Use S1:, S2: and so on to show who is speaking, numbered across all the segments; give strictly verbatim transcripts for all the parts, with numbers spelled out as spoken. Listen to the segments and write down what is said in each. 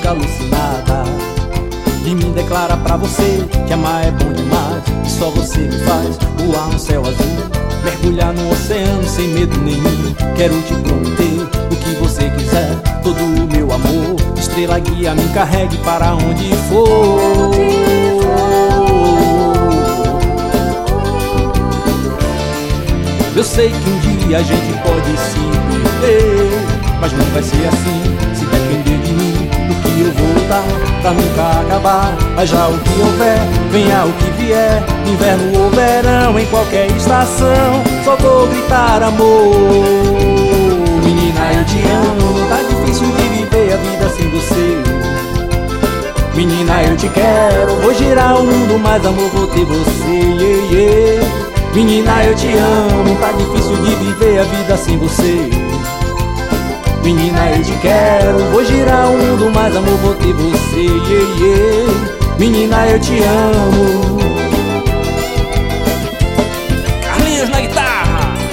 S1: louca, alucinada. E me declara pra você que amar é bom demais, que só você me faz voar no céu azul, mergulhar no oceano sem medo nenhum. Quero te prometer o que você quiser, todo o meu amor. Estrela guia, me carregue para onde for. Eu sei que um dia a gente pode se perder, mas não vai ser assim, se depender de mim. Do que eu vou lutar pra nunca acabar. Haja o que houver, venha o que vier, inverno ou verão, em qualquer estação, só vou gritar amor. Menina, eu te amo, tá difícil de viver a vida sem você. Menina, eu te quero, vou girar o mundo, mas amor, vou ter você, yeah, yeah. Menina, eu te amo, tá difícil de viver a vida sem você. Menina, eu te quero, vou girar o mundo, mas amor, vou ter você, yeah, yeah. Menina, eu te amo. Carlinhos na guitarra.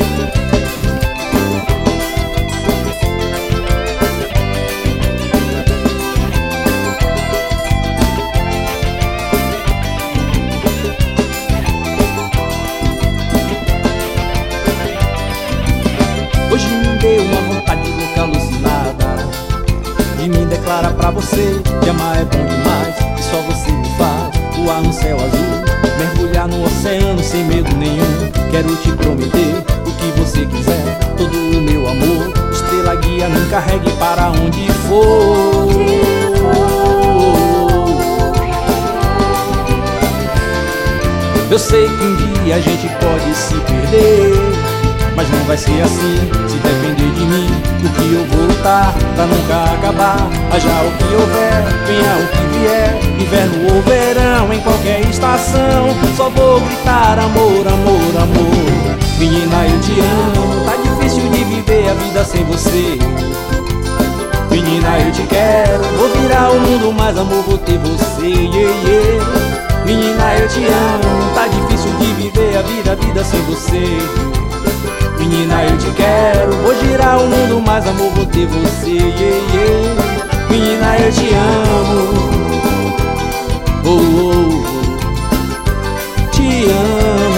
S1: Hoje me deu uma vontade louca, alucinada, de me declarar pra você que amar é bom demais, que só você me faz voar no céu azul, mergulhar no oceano sem medo nenhum. Quero te prometer o que você quiser, todo o meu amor. Estrela guia, me carregue para onde for. Eu sei que um dia a gente pode se perder, mas não vai ser assim, se depender de mim. Do que eu vou lutar pra nunca acabar. Haja o que houver, venha o que vier, inverno ou verão, em qualquer estação, só vou gritar amor, amor, amor. Menina, eu te amo, tá difícil de viver a vida sem você. Menina, eu te quero, vou virar o mundo, mas amor, vou ter você, yeah, yeah. Menina, eu te amo, tá difícil de viver a vida, a vida sem você. Menina, eu te quero, vou girar o mundo, mas amor, vou ter você, yeah, yeah. Menina, eu te amo, oh, oh, oh. Te amo.